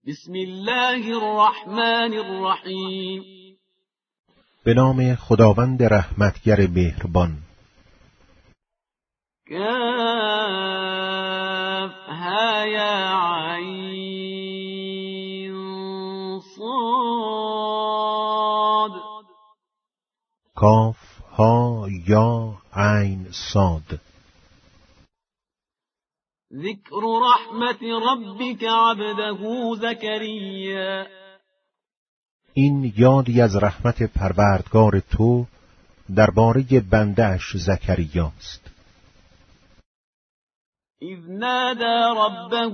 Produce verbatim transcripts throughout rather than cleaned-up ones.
بسم الله الرحمن الرحیم. به نام خداوند رحمتگر مهربان. کافها یا عین صاد. کاف ها یا عین صاد. ذکر رحمت ربک عبده زکریا. این یادی از رحمت پروردگار تو درباره بنده‌اش زکریاست. اذ نادى ربه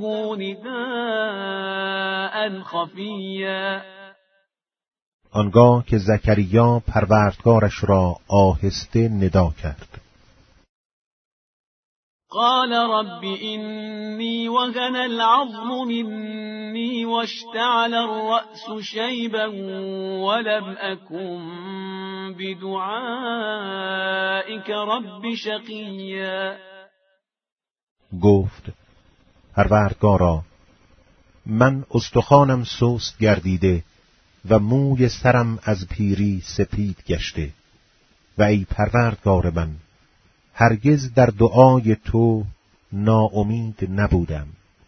نداء خفیا. آنگاه که زکریا پروردگارش را آهسته ندا کرد. قال رب إني وهن العظم مني واشتعل الرأس شيبا ولم أكن بدعائك رب شقيا. گفت پروردگارا، من استخوانم سست گردیده و موی سرم از پیری سپید گشته و ای پروردگار من، هرگز در دعای تو ناامید نبودم.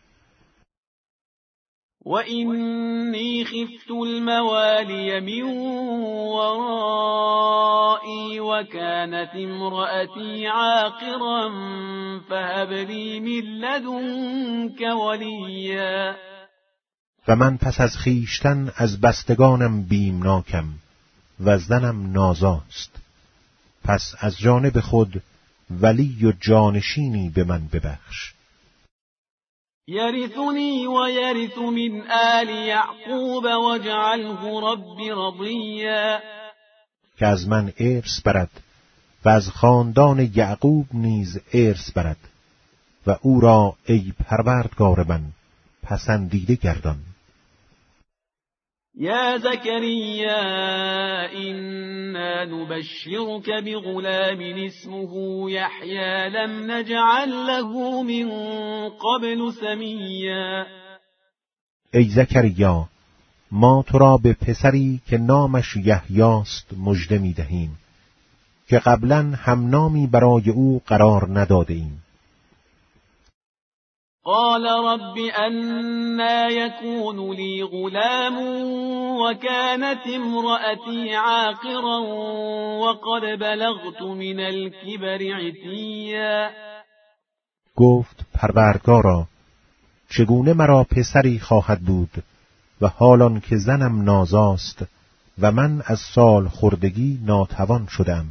و اینی خفت الموالی من ورائي وكانت امرأتي عاقرا فهب لي من لدنك وليا. و من پس از خیشتن از بستگانم بیمناکم و زنم نازاست، پس از جانب خود ولی و جانشینی به من ببخش. یرثنی و یرث من آل یعقوب واجعله رب رضیا. که از من ارث برد و از خاندان یعقوب نیز ارث برد و او را ای پروردگار من پسندیده گردان. یا زکریا إنا نبشرك بغلام اسمه يحيى لم نجعل له من قبل سمیا. ای زکریا، ما تو را به پسری که نامش یحیاست مژده می دهیم که قبلا هم نامی برای او قرار نداده ایم. قال رب أنا يكون لي غلام وكانت امرأتي عاقرا وقد بلغت من الكبر عتيا. گفت پروردگارا، چگونه مرا پسری خواهد بود و حالان که زنم نازاست و من از سال خردگی ناتوان شدم.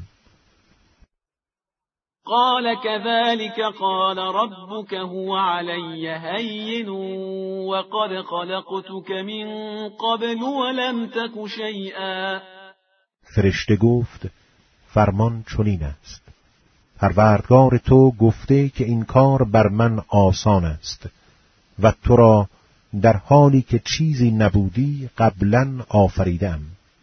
قال كذلك قال ربك هو علي هين وقد خلقتك من قبل ولم تك شيئا. فرشته گفت فرمان چنین است، پروردگار تو گفته که این کار بر من آسان است و تو را در حالی که چیزی نبودی قبلا آفریدم.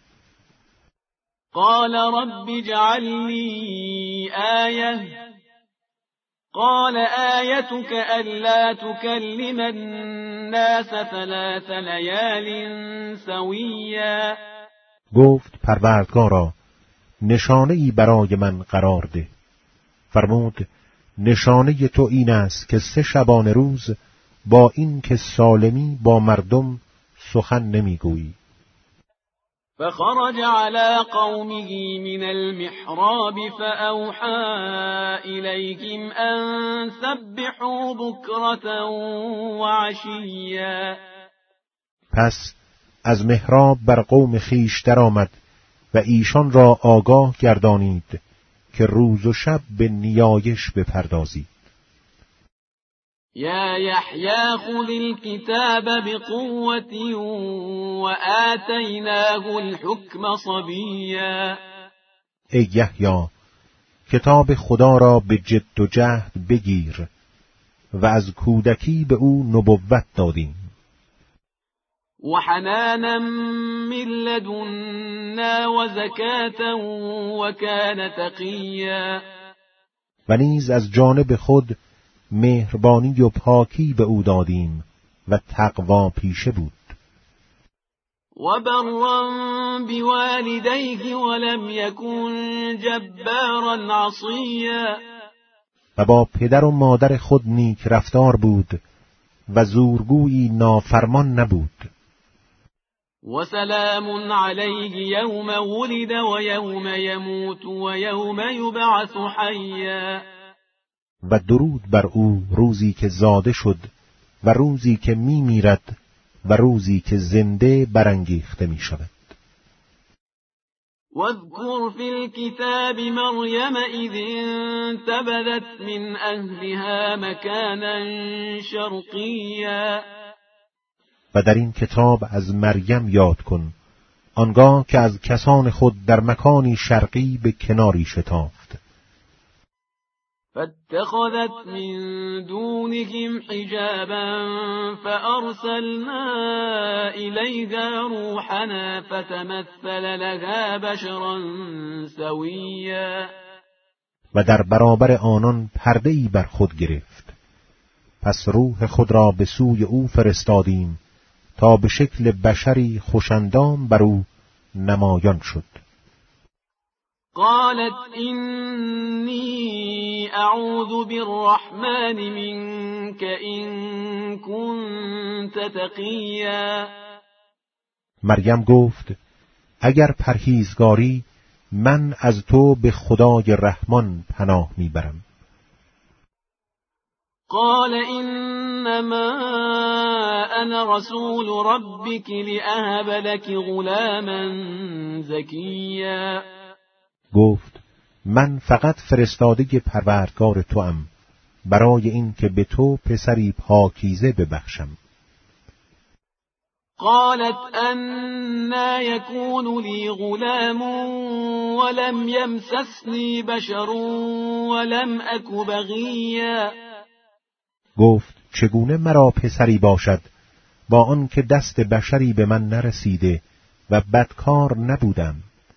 قال رب اجعل لي آية قال آيتك ألا تكلم الناس ثلاث ليال سويا. گفت پروردگارا، نشانه‌ای برای من قرار ده. فرمود نشانه تو این است که سه شبانه روز با این که سالمی با مردم سخن نمیگویی. فخرج على قومه من المحراب فأوحى إليهم أن سبحوا بكرة وعشيا. پس از محراب بر قوم خیش درآمد و ایشان را آگاه گردانید که روز و شب به نیایش بپردازید. یا یحیی خذ الكتاب بقوة وآتیناه الحکم صبیا. ای یحیی، کتاب خدا را به جد و جهد بگیر و از کودکی به او نبوت دادیم. وحنانا من لدنا وزکاة وكان تقیا. و نیز از جانب خود مهربانی و پاکی به او دادیم و تقوا پیشه بود. وبرا بوالديه ولم يكن جبارا عصيا. و با پدر و مادر خود نیک رفتار بود و زورگویی نافرمان نبود. و سلام علیه یوم ولد و یوم یموت و یوم یبعث حیا. و درود بر او روزی که زاده شد و روزی که می میرد و روزی که زنده برانگیخته می شود. واذكر في الكتاب مريم إذ انتبذت من أهلها مكانا شرقيا. و در این کتاب از مریم یاد کن آنگاه که از کسان خود در مکانی شرقی به کناری شتافت. فاتخذت من دونهم حجابا فأرسلنا إليها روحنا فتمثل لها بشرا سويا. و در برابر آنان پرده‌ای بر خود گرفت، پس روح خود را به سوی او فرستادیم تا به شکل بشری خوشندام بر او نمایان شد. قالت إني أعوذ بالرحمن منك إن كنت تقيا. مریم گفت اگر پرهیزگاری من از تو به خدای رحمان پناه میبرم. قال إنما أنا رسول ربك لأهب لك غلاما زكيا. گفت من فقط فرستاده پروردگار تو ام برای این که به تو پسری پاکیزه ببخشم. قالت أنا يكون لي غلام ولم يمسسني بشر ولم أك بغيا. گفت چگونه مرا پسری باشد با آن که دست بشری به من نرسیده و بدکار نبودم.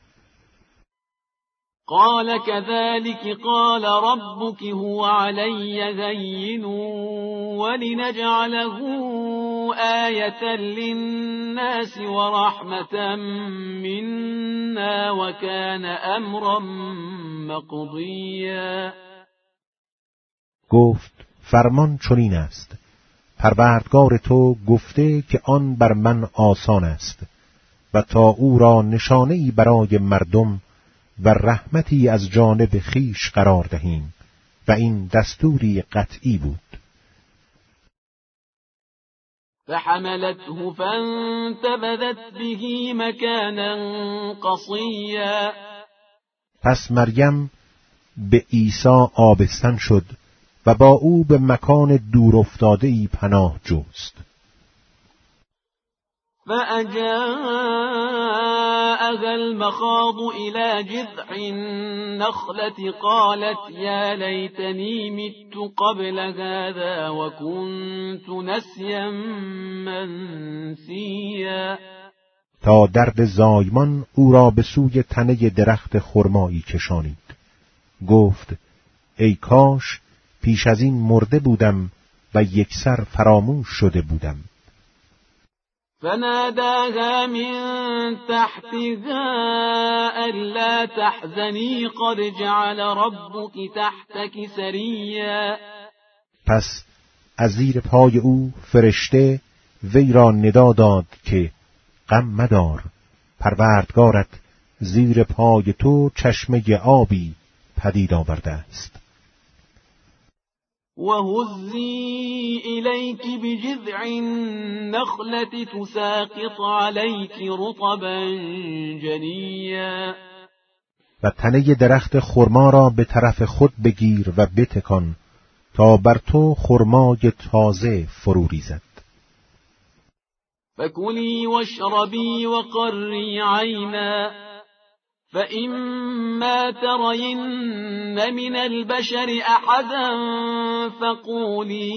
قال كذلك قال ربك هو علي هين ولنجعله آية للناس ورحمة منا وكان أمرا مقضيا. گفت فرمان چنین است، پروردگار تو گفته که آن بر من آسان است و تا او را نشانه‌ای برای مردم و رحمتی از جانب خیش قرار دهیم و این دستوری قطعی بود. فحملته فانتبذت به مكانا قصيا. پس مریم به عیسی آبستن شد و با او به مکان دور افتاده‌ای پناه جست. فأجاءها المخاض إلى جذع النخلة قالت يا ليتني مت قبل هذا وكنت نسيا منسيا. تا درد زایمان او را به سوی تنه درخت خرمایی کشانید. گفت ای کاش پیش از این مرده بودم و یکسر فراموش شده بودم. فناداها من تحتها ألا تحزني قد جعل ربك تحتك سريا. پس از زیر پای او فرشته وی را ندا داد که غم مدار، پروردگارت زیر پای تو چشمه آبی پدید آورده است. وهزي إليك بجذع النخلة تساقط عليك رطبا جنيا. و تنه درخت خرما را به طرف خود بگیر و بتکان تا بر تو خرمای تازه فرو ریزد. فكلي واشربي وقري عينا فإما ترين من البشر أحدا فقولي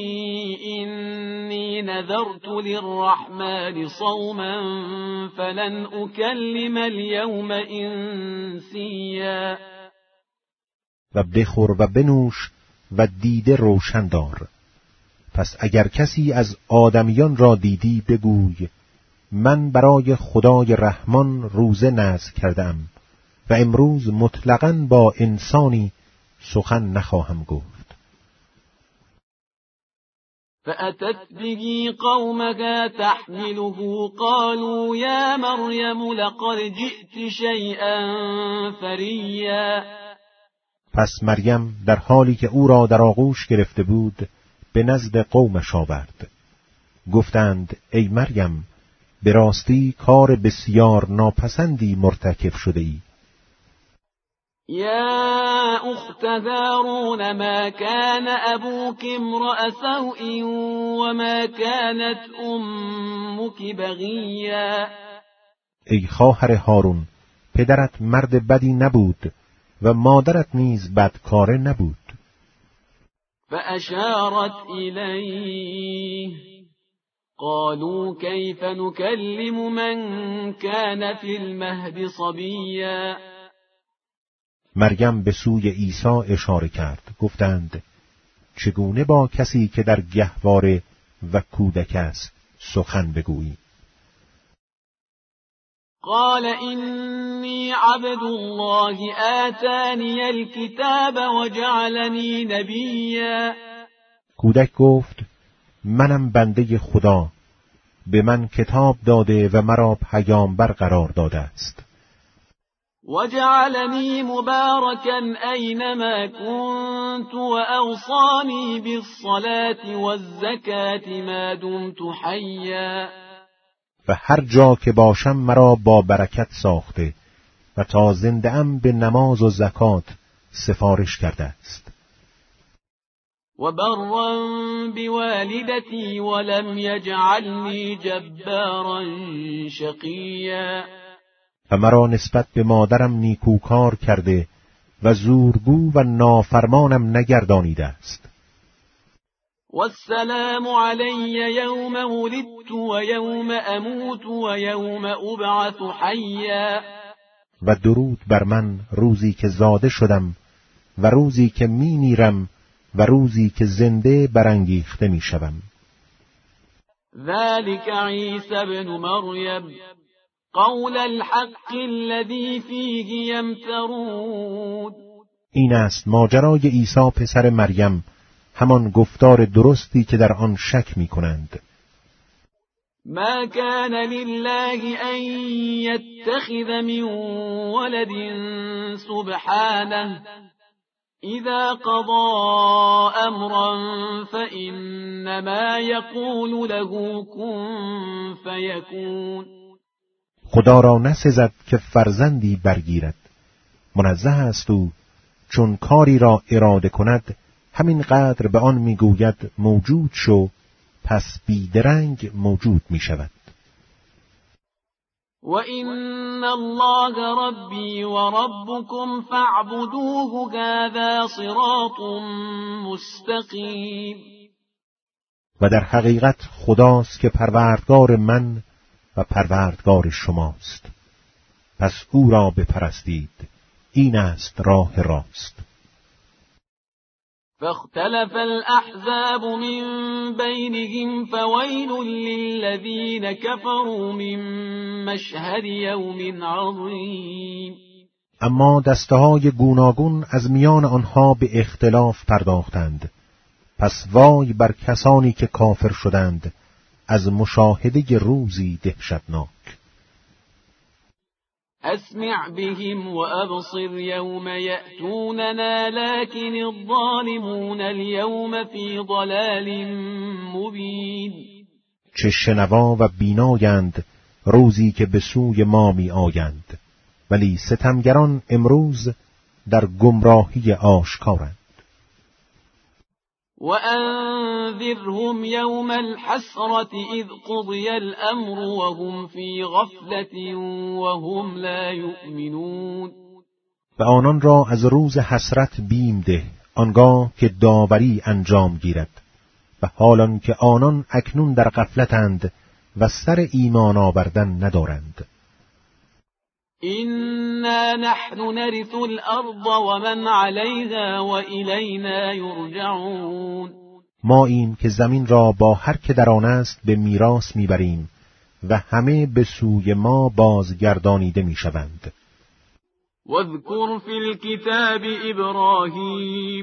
إني نذرت للرحمن صوما فلن أكلم اليوم إنسيا. و بخور و بنوش و دیده روشن دار. پس اگر کسی از آدمیان را دیدی بگوی من برای خدای رحمان روزه نذر کردم و امروز مطلقاً با انسانی سخن نخواهم گفت. فأتت به قومها تحمله قالوا يا مريم لقد جئت شيئا فريا. پس مریم در حالی که او را در آغوش گرفته بود به نزد قومش آورد. گفتند ای مریم، به راستی کار بسیار ناپسندی مرتکب شده ای. یا اخت هارون ما كان ابوك امرأ سوء وما كانت امك بغیا. ای خواهر هارون، پدرت مرد بدی نبود و مادرت نیز بدکاره نبود. فاشارت الیه قالوا كيف نكلم من كان في المهد صبيا. مریم به سوی عیسی اشاره کرد. گفتند چگونه با کسی که در گهواره و کودک است سخن بگویی؟ قال إني عبد الله آتاني الكتاب وجعلني نبيا. کودک گفت منم بنده خدا، به من کتاب داده و مرا پیامبر قرار داده است. وجعلني مباركا أينما كنت وأوصاني بالصلاة والزكاة ما دمت حيا. و هر جا که باشم مرا با برکت ساخته و تا زنده ام به نماز و زکات سفارش کرده است. و برا بوالدتی ولم یجعلنی جبارا شقیا. و مرا نسبت به مادرم نیکوکار کرده و زورگو و نافرمانم نگردانیده است. والسلام علی یوم ولدت و یوم اموت و یوم ابعث حیا. و درود بر من روزی که زاده شدم و روزی که می میرم و روزی که زنده برانگیخته می شوم. ذلك عیسی ابن مریم قول الحق الذی فیه یمترون. این است ماجرای عیسی پسر مریم، همان گفتار درستی که در آن شک می کنند. ما كان لله ان يتخذ من ولد سبحانه اذا قضى امرا فانما يقول له كن فيكون. خدا را نسزد که فرزندی برگیرد. منزه است او چون کاری را اراده کند همین قدر به آن میگوید موجود شو، پس بیدرنگ موجود می شود. و این الله ربی و ربکم فاعبدوه هذا صراط مستقیم. و در حقیقت خداست که پروردگار من و پروردگار شماست، پس او را بپرستید، این است راه راست. فاختلف الأحزاب من بينهم فويل للذين كفروا من مشهد يوم عظيم. اما دسته‌های گوناگون از میان آنها به اختلاف پرداختند، پس وای بر کسانی که کافر شدند از مشاهده روزی دهشتناک. اسمع بهم وابصر یوم یأتوننا لكن الظالمون اليوم فی ضلال مبین. چه شنوا و بینایند روزی که به سوی ما می آیند، ولی ستمگران امروز در گمراهی آشکارند. وأنذرهم يوم الحسرة إذ قضي الأمر وهم في غفلة وهم لا يؤمنون. و آنان را از روز حسرت بیم ده، آنگاه که داوری انجام گیرد و حالان که آنان اکنون در غفلتند و سر ایمان آوردن ندارند. إنا نحن نرث الأرض ومن عليها وإلينا يرجعون. ما این که زمین را با هر که در آن است به میراث میبریم و همه به سوی ما بازگردانیده میشوند. واذكر في الكتاب ابراهیم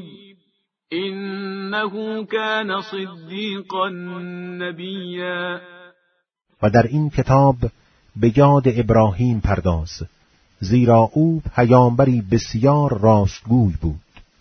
انه كان صدیقا نبیا. و در این کتاب به یاد ابراهیم پرداز، زیرا او پیامبری بسیار راستگوی بود.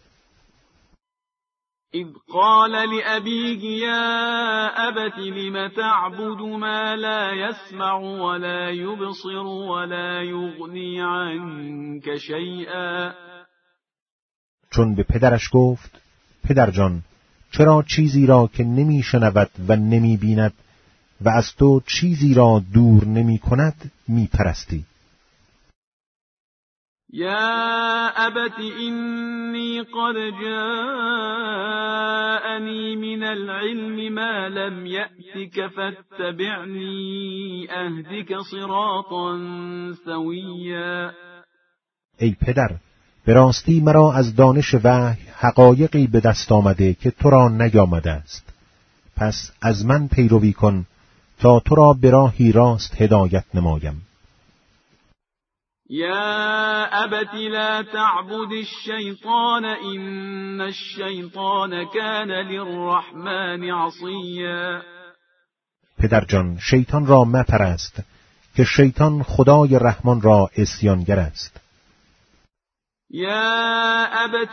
اذ قال لأبيه یا ابت لم تعبد ما لا يسمع ولا يبصر ولا يغني عنك شيئا. چون به پدرش گفت: پدر جان، چرا چیزی را که نمی شنود و نمی بیند و از تو چیزی را دور نمی کند می پرستی؟ یا ابت اینی قد جاءنی من العلم ما لم یأتک فاتبعنی اهدک صراطا سویا. ای پدر، به راستی مرا از دانش وحی حقایقی به دست آمده که تو را نیامده است، پس از من پیروی کن تا تو را به راهی راست هدایت نمایم. یا ابت لا تعبد الشیطان ان الشیطان کان للرحمن عصیا. پدر جان، شیطان را مپرست که شیطان خدای رحمان را عصیانگر است. یا ابت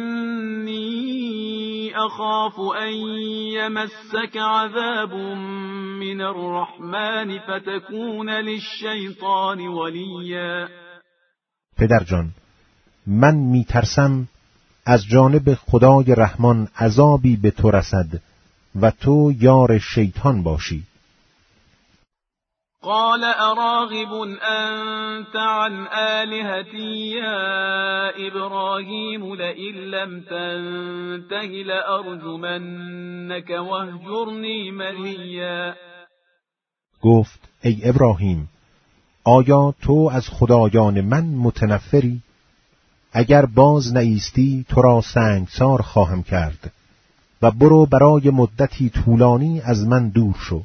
اینی اخاف ان یمسک عذاب من الرحمن فتکون للشیطان ولیا. پدر جان، من میترسم از جانب خدای رحمان عذابی به تو رسد و تو یار شیطان باشی. قال اراغب انت عن آلهتی یا ابراهیم لئن لم تنته لارجمنک واهجرنی ملیا. گفت: ای ابراهیم، آیا تو از خدایان من متنفری؟ اگر باز نایستی تو را سنگسار خواهم کرد و برو برای مدتی طولانی از من دور شو.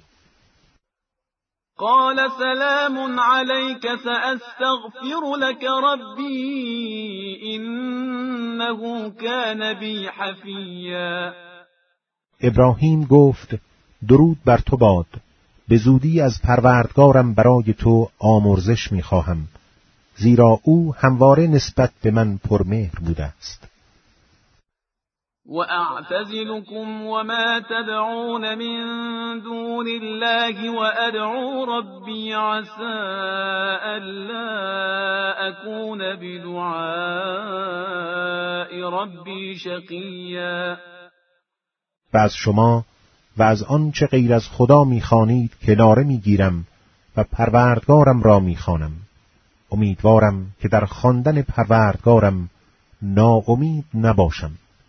قال سلام عليك سأستغفر لك ربي إنه كان بي حفيا. ابراهیم گفت: درود بر تو باد، به زودی از پروردگارم برای تو آمرزش می‌خواهم، زیرا او همواره نسبت به من پرمهر بوده است. وأعتزلكم وما تدعون من دون الله وأدعو ربي عسى ألا أكون بدعاء ربي شقيا. و از شما و از آنچه غیر از خدا می‌خوانید کناره می‌گیرم و پروردگارم را می‌خوانم. امیدوارم که در خواندن پروردگارم ناامید نباشم.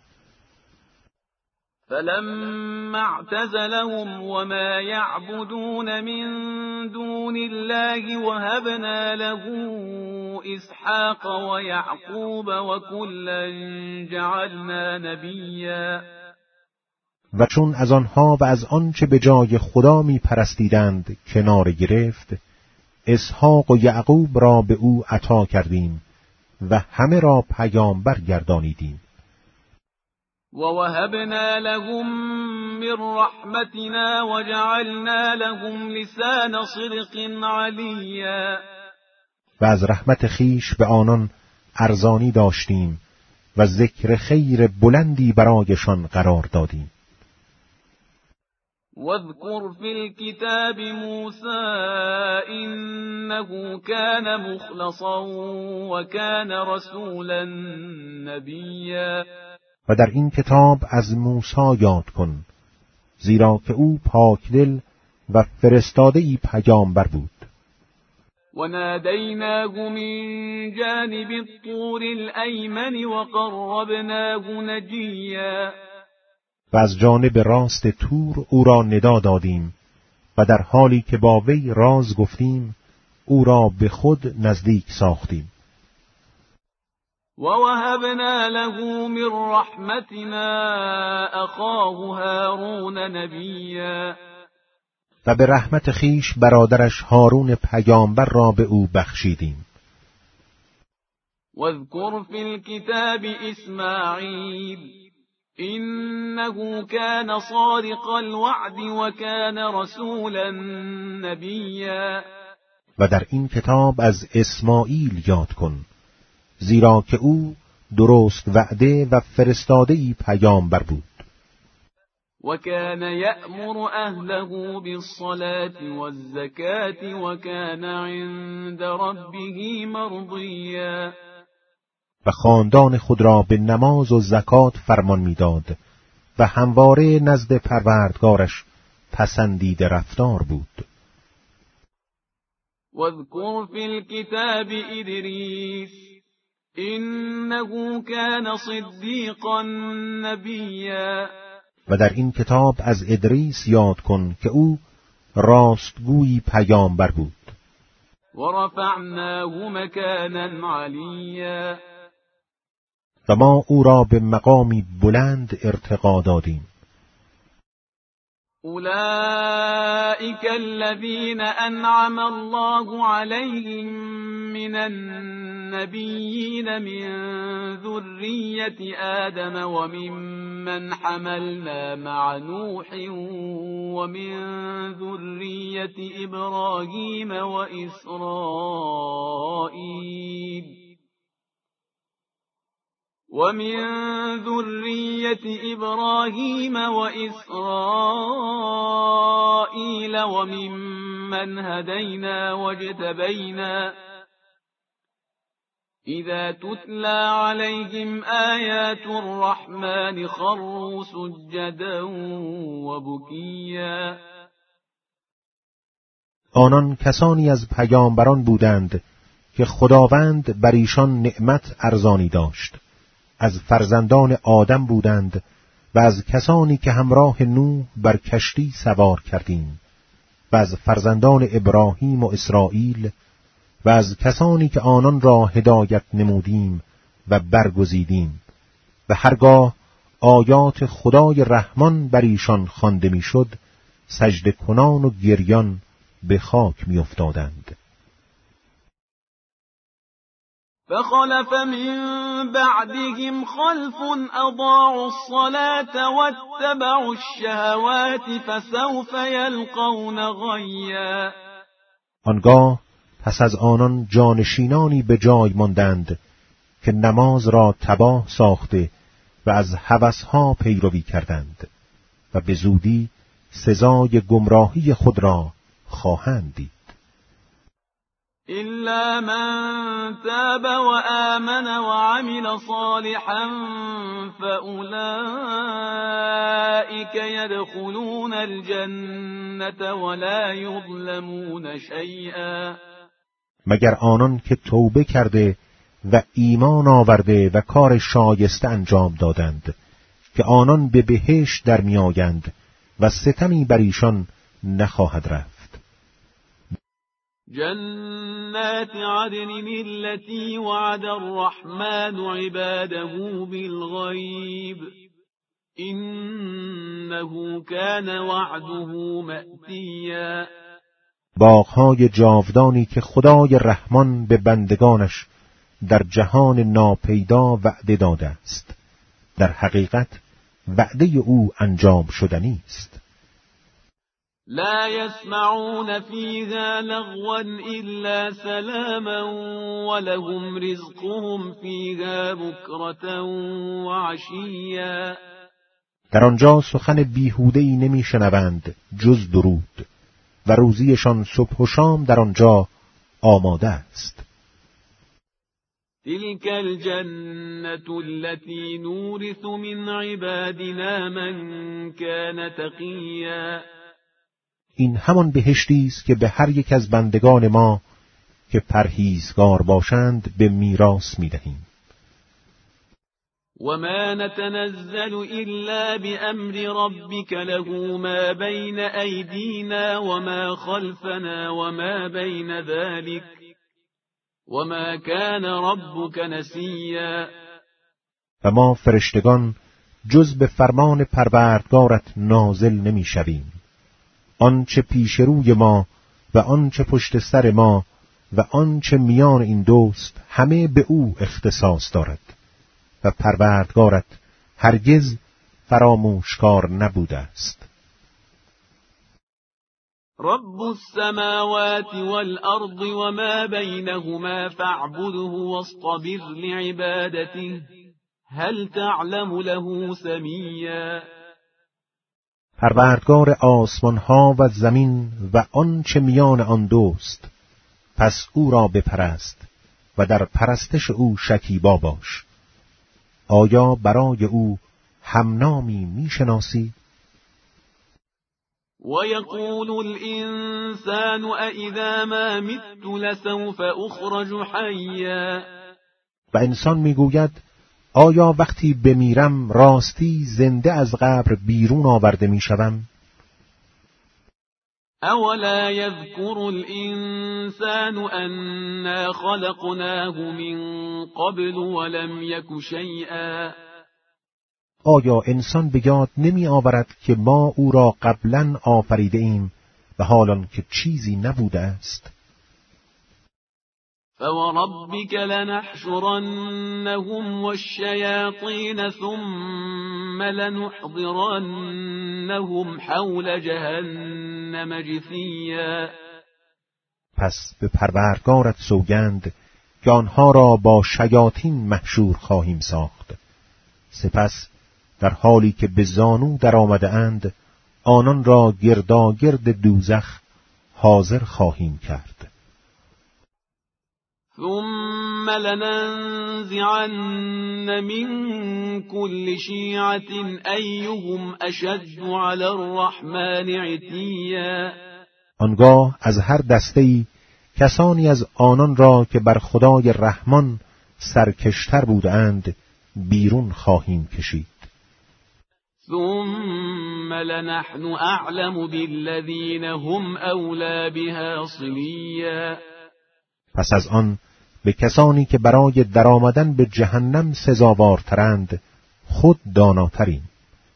فلما اعتزلهم وما يعبدون من دون الله وهبنا له اسحاق ويعقوب وكلا جعلنا نبيا. و چون از آنها و از آنچه به جای خدا می پرستیدند کنار گرفت، اسحاق و یعقوب را به او عطا کردیم و همه را پیامبر گردانیدیم. ووهبنا لهم من رحمتنا وجعلنا لهم لسان صدق عليا. و از رحمت خیش به آنان ارزانی داشتیم و ذکر خیر بلندی برایشان قرار دادیم. واذكر في الكتاب موسى إنه كان مخلصا وكان رسولا نبيا. و در این کتاب از موسی یاد کن، زیرا که او پاکدل و فرستاده‌ای پیامبر بود. و نادیناه من جانب الطور الایمن و قربناه نجیا. و از جانب راست تور او را ندا دادیم و در حالی که با وی راز گفتیم او را به خود نزدیک ساختیم. ووهبنا له من رحمتنا اخاه هارون نبیا. و به رحمت خیش برادرش هارون پیامبر را به او بخشیدیم. واذکر فی الكتاب اسماعیل إنه كان صادق الوعد وكان رسولا نبیا. و در این کتاب از اسماعیل یاد کن، زیرا که او درست وعده و فرستاده‌ای پیامبر بود. وكان يأمر أهله بالصلاة والزكاة وكان عند ربه مرضيا. و خاندان خود را به نماز و زکات فرمان میداد و همواره نزد پروردگارش پسندیده رفتار بود. واذکر فی الكتاب ادریس انه كان صدیقا نبیا. و در این کتاب از ادریس یاد کن که او راستگویی پیامبر بود. ورفعناه مکانا علیا. و ما او را به مقامی بلند ارتقا دادیم. اولئک الذین انعم الله علیهم من النبیین من ذریة آدم وممن حملنا مع نوح ومن ذریة ابراهیم وإسرائیل ومن ذرية إبراهيم وإسرائيل وممن هدينا واجتبينا إذا تتلى عليهم آيات الرحمن خروا سجدا وبكيا. آنان کسانی از پیامبران بودند که خداوند بر ایشان نعمت ارزانی داشت. از فرزندان آدم بودند و از کسانی که همراه نوح بر کشتی سوار کردیم و از فرزندان ابراهیم و اسرائیل و از کسانی که آنان را هدایت نمودیم و برگزیدیم و هرگاه آیات خدای رحمان بر ایشان خوانده میشد سجده کنان و گریان به خاک می افتادند. فخلف من بعدهم خلف اضاعوا الصلاة واتبعوا الشهوات فسوف يلقون غیا. آنگاه پس از آنان جانشینانی به جای ماندند که نماز را تباه ساخته و از هوسها پیروی کردند و به زودی سزای گمراهی خود را خواهند دید. إلا من تاب وآمن وعمل صالحا فأولئك يدخلون الجنة ولا يظلمون شيئا. مگر آنان که توبه کرده و ایمان آورده و کار شایسته انجام دادند که آنان به بهشت در می آیند و ستمی بر ایشان نخواهد رفت. جنات عدن التي وعد الرحمن عباده بالغيب إنه كان وعده مأتیا. باغ‌های جاودانی که خدای رحمان به بندگانش در جهان ناپیدا وعده داده است، در حقیقت وعده او انجام شدنی است. لا يسمعون فيها لغوا إلا سلاما ولهم رزقهم فيها بكرة وعشيا. در آنجا سخن بیهوده‌ای نمی‌شنوند جز درود و روزیشان صبح و شام در آنجا آماده است. تلك الجنة التي نورث من عبادنا من كان تقيا. این همان بهشتی است که به هر یک از بندگان ما که پرهیزگار باشند به میراث می‌دهیم. وما نتنزل إلا بأمر ربك له ما بين أيدينا وما خلفنا وما بين ذلك وما كان ربك نسيا. و ما فرشتگان جز به فرمان پروردگارت نازل نمی‌شویم آنچه پیش روی ما و آنچه پشت سر ما و آنچه میان این دوست همه به او اختصاص دارد و پروردگارت هرگز فراموشکار نبوده است. رب السماوات والأرض وما بينهما فاعبده واصطبر لعبادته هل تعلم له سمیا. پروردگار آسمان ها و زمین و آنچه میان آن دوست، پس او را بپرست و در پرستش او شکیبا باش. آیا برای او همنامی میشناسی؟ ويقول الإنسان أإذا ما مت لسوف أخرج حيا. و انسان میگوید آیا وقتی بمیرم راستی زنده از قبر بیرون آورده میشوم؟ اولا يذكر الإنسان أنا خلقناه من قبل ولم يك شيئا. آیا انسان به یاد نمی آورد که ما او را قبلا آفریده ایم و حالان که چیزی نبوده است؟ فوربك لنحشرنهم والشياطين ثم لنحضرنهم حول جهنم جثيا. پس به پروردگارت سوگند که آنها را با شیاطین محشور خواهیم ساخت. سپس در حالی که به زانو در آمده اند آنان را گرداگرد دوزخ حاضر خواهیم کرد. ثم لننزعن من كل شيعة أيهم أشد على الرحمن عتيا. آنگاه از هر دسته‌ای کسانی از آنان را که بر خدای رحمان سرکشتر بودند بیرون خواهیم کشید. ثم لنحن أعلم بالذين هم أولى بها صليا. پس از آن به کسانی که برای درآمدن به جهنم سزاوارترند خود داناتریم.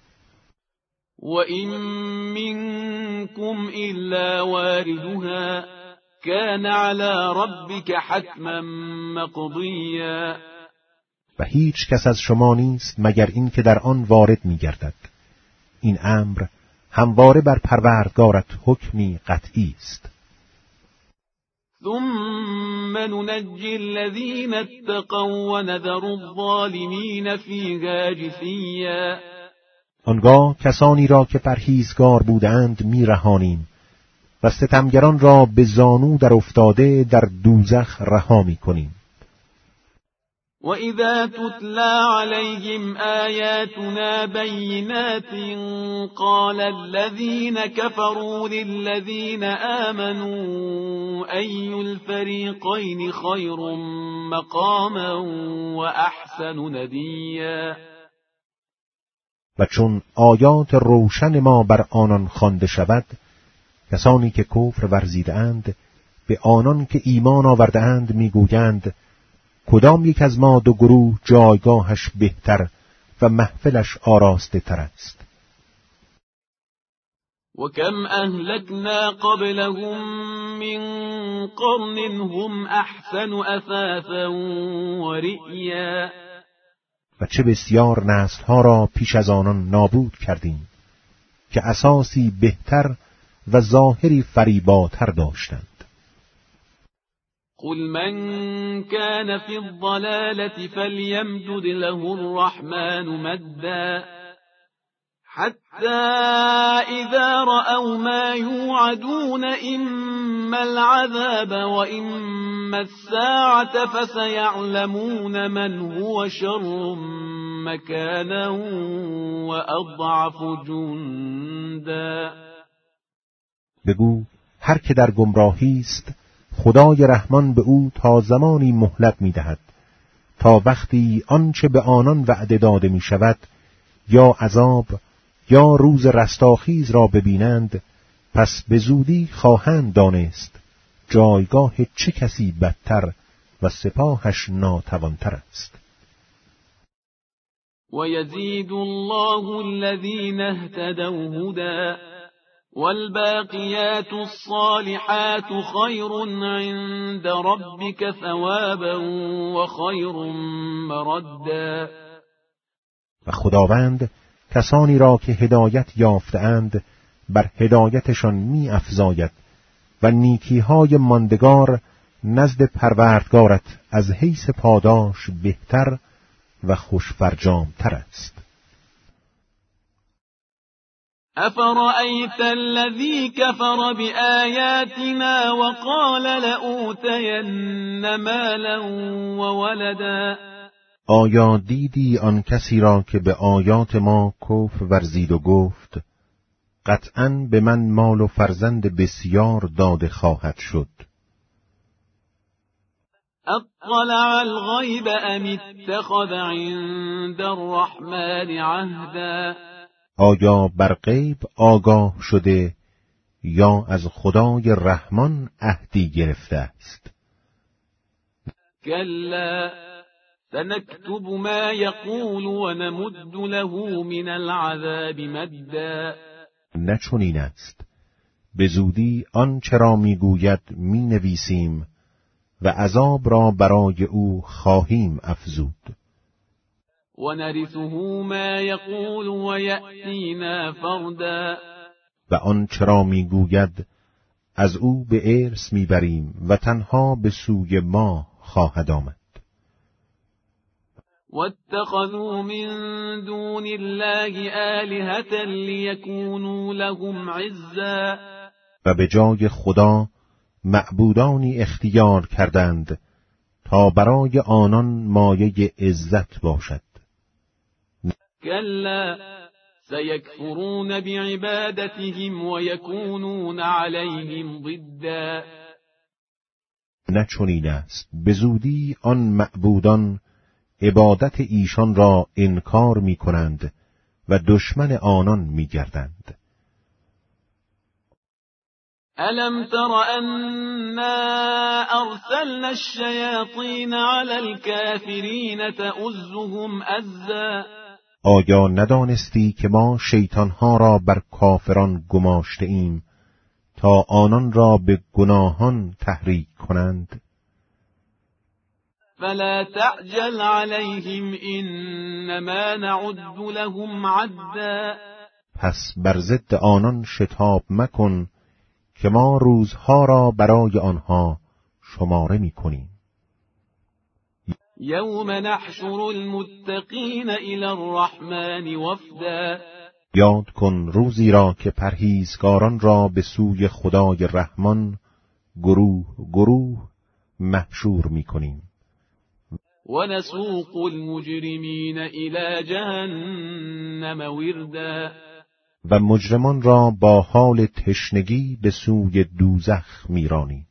وَإِن مِّنكُمْ إِلَّا وَارِدُهَا كَانَ عَلَى رَبِّكَ حَتْمًا مَّقْضِيًّا. و هیچ کس از شما نیست مگر این که در آن وارد می‌گردد. این امر همواره بر پروردگارت حکمی قطعی است. ثم ننجي الذين اتقوا ونذر الظالمين فيها جثيا. آنگاه کسانی را که پرهیزگار بودند میرهانیم و ستمگران را به زانو در افتاده در دوزخ رها میکنیم. وَإِذَا تُتْلَى عَلَيْهِمْ آيَاتُنَا بَيِّنَاتٍ قَالَ الَّذِينَ كَفَرُوا لِلَّذِينَ آمَنُوا أَيُّ الْفَرِيقَيْنِ خَيْرٌ مَّقَامًا وَأَحْسَنُ نَدِيًّا. و چون آیات روشن ما بر آنان خوانده شود، کسانی که کفر ورزیده‌اند به آنان که ایمان آورده‌اند میگویند کدام یک از ما دو گروه جایگاهش بهتر و محفلش آراسته تر است. وَكَمْ أَهْلَكْنَا قَبْلَهُمْ مِنْ قَرْنٍ هُمْ أَحْسَنُ أَثَاثًا وَرِئْيًا. و چه بسیار نسل‌ها را پیش از آنان نابود کردیم که اساسی بهتر و ظاهری فریباتر داشتند. قل من كان في الضلالة فليمدد له الرحمن مدا حتى إذا رأوا ما يوعدون إما العذاب وإما الساعة فسيعلمون من هو شر مكانا وأضعف جندا. بگو هر که در گمراهی است خدای رحمان به او تا زمانی مهلت می‌دهد تا وقتی آنچه به آنان وعده داده می‌شود یا عذاب یا روز رستاخیز را ببینند، پس به زودی خواهند دانست جایگاه چه کسی بدتر و سپاهش ناتوانتر است. وَيَزِيدُ اللَّهُ الَّذِينَ اهْتَدَوْا هُدًى والباقیات الصالحات خیر عند ربك ثوابا و خیر مردا. و خداوند کسانی را که هدایت یافته‌اند بر هدایتشان می افزاید و نیکیهای ماندگار نزد پروردگارت از حیث پاداش بهتر و خوشفرجامتر است. افرأیت الذی کفر بآیاتنا وقال لأوتین مالا وولدا. آیا دیدی آن کسی را که به آیات ما کفر ورزید و گفت قطعاً به من مال و فرزند بسیار داده خواهد شد؟ اطلع الغیب ام اتخذ عند الرحمن عهدا. آیا بر غیب آگاه شده یا از خدای رحمان عهدی گرفته است؟ کلا سنكتب ما يقول ونمد له من العذاب مدا. نه چنین است، به زودی آن چرا میگوید می نویسیم و عذاب را برای او خواهیم افزود. ونرثه ما يقول ويأتينا فردا. و آن چرا میگوید از او به ارث میبریم و تنها به سوی ما خواهد آمد. واتخذوا من دون الله آلهة ليكونوا لهم عزا. و به جای خدا معبودانی اختیار کردند تا برای آنان مایه عزت باشد. کلا سيكفرون بعبادتهم ويكونون عليهم ضدا. نه چنین است، به زودی آن معبودان عبادت ایشان را انکار می کنند و دشمن آنان می گردند. ألم تر أنا أرسلنا الشياطين على الكافرين تؤزهم أزا. آیا ندانستی که ما شیطانها را بر کافران گماشته ایم تا آنان را به گناهان تحریک کنند؟ فلا تعجل عليهم إنما نعد لهم عدا. پس بر ضد آنان شتاب مکن که ما روزها را برای آنها شماره می کنیم. یوم نحشر المتقین الی الرحمن وفدا. یاد کن روزی را که پرهیزگاران را به سوی خدای رحمان گروه گروه محشور می کنیم. ونسوق المجرمین الی جهنم وردا. و مجرمان را با حال تشنگی به سوی دوزخ میرانیم.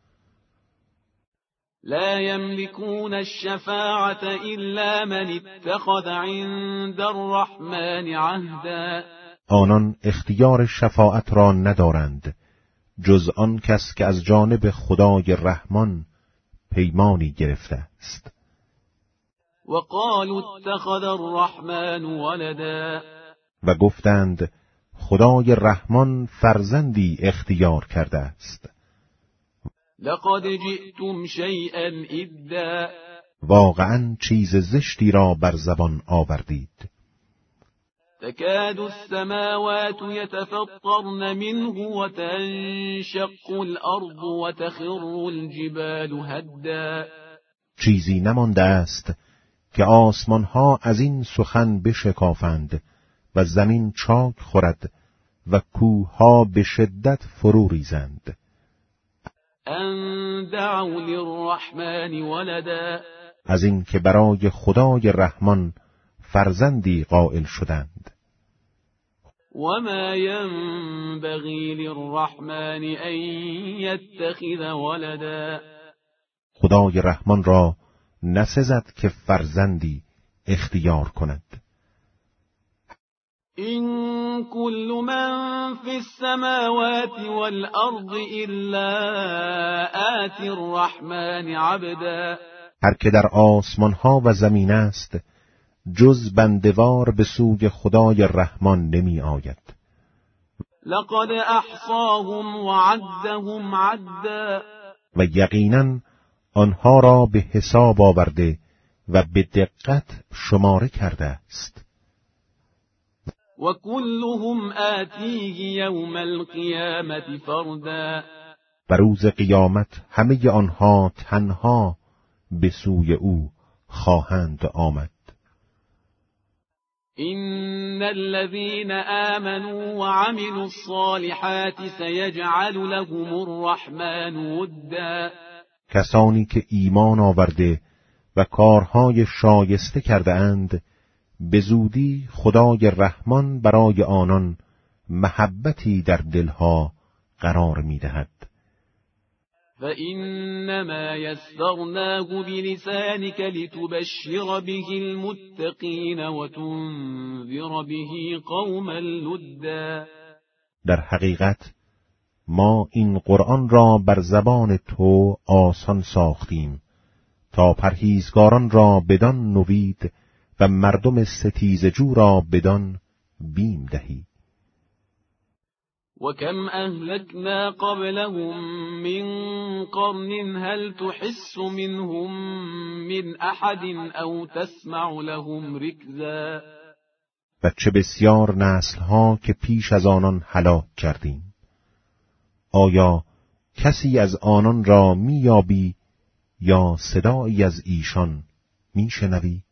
لا يملكون الشفاعة إلا من اتخذ عند الرحمن عهدا. آنان اختیار شفاعت را ندارند جز آن کس که از جانب خدای رحمان پیمانی گرفته است. وقالوا اتخذ الرحمن ولدا. و گفتند خدای رحمان فرزندی اختیار کرده است. لقد جئتم شيئا إدا. واقعاً چیز زشتی را بر زبان آوردید. تكاد السماوات يتفطرن منه وتنشق الأرض وتخر الجبال هدا. چیزی نمانده است که آسمانها از این سخن بشکافند و زمین چاک خورد و کوهها به شدت فرو ریزند. ان دعوا للرحمن ولدا. از این که برای خدای رحمان فرزندی قائل شدند. وما ينبغي للرحمن ان يتخذ ولدا. خدای رحمان را نسزد که فرزندی اختیار کند. إن كل من في السماوات والأرض إلا آتي الرحمن عبدا. هر که در آسمان ها و زمین است جز بندوار به سوی خدای رحمان نمی آید. لقد احصاهم وعدهم عدا. و یقیناً آنها را به حساب آورده و به دقت شماره کرده است. و کلهم آتیه یوم القیامة فردا. و روز قیامت همه آنها تنها به سوی او خواهند آمد. إن الذين آمنوا وعملوا الصالحات سيجعل لهم الرحمن ودا. کسانی که ایمان آورده و کارهای شایسته کرده اند، به زودی خدای رحمان برای آنان محبتی در دلها قرار می‌دهد. فإنما يسرناه بلسانك لتبشر به المتقين وتنذر به قوما لدا. در حقیقت ما این قرآن را بر زبان تو آسان ساختیم تا پرهیزگاران را بدان نوید و مردم ستیزجو را بدان بیم دهی. وكم أهلكنا قبلهم من قرن هل تحس منهم من أحد أو تسمع لهم ركزا. و چه بسیار نسلها که پیش از آنان هلاک کردیم، آیا کسی از آنان را میابی یا صدایی از ایشان میشنوی؟